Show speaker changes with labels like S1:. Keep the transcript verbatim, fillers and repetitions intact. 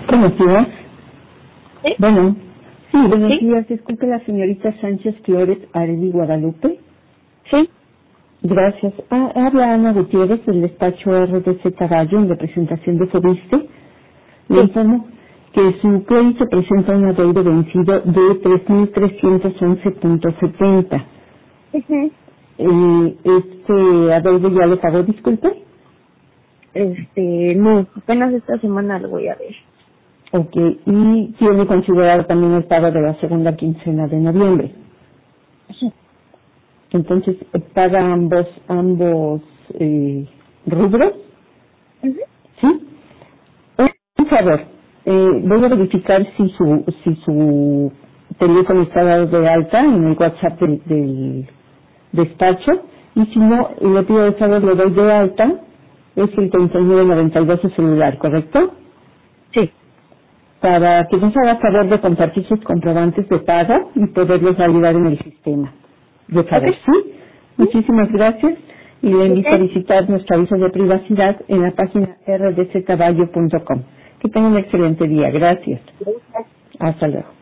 S1: Buenos días.
S2: ¿Sí?
S1: Bueno, sí, buenos
S2: ¿Sí?
S1: días. Disculpe la señorita Sánchez Flores Areli Guadalupe.
S2: Sí.
S1: Gracias. Ah, habla Ana Gutiérrez del despacho R D C Caballo en representación de Fobiste. Le
S2: Sí.
S1: informo que su crédito presenta un adeudo vencido de tres mil trescientos once punto setenta.
S2: Ujú.
S1: Eh, este adeudo ya lo pagó, disculpe.
S2: Este, no, apenas esta semana lo voy a ver.
S1: Ok, y tiene considerado también el pago de la segunda quincena de noviembre.
S2: Sí.
S1: Entonces, eh, paga ambos, ambos eh, rubros,
S2: Ujú.
S1: ¿sí? Un favor, eh, voy a verificar si su, si su teléfono está dado de alta en el WhatsApp del, del despacho, y si no, le pido de favor, le doy de alta, es el treinta y nueve noventa y dos su celular, ¿correcto?
S2: Sí.
S1: Para que nos haga favor de compartir sus comprobantes de pago y poderlos validar en el sistema. De
S2: Ok.
S1: favor, ¿sí? Muchísimas gracias y le invito a
S2: Ok.
S1: visitar nuestro aviso de privacidad en la página r d c caballo punto com. Que tenga un excelente día. Gracias.
S2: Gracias.
S1: Hasta luego.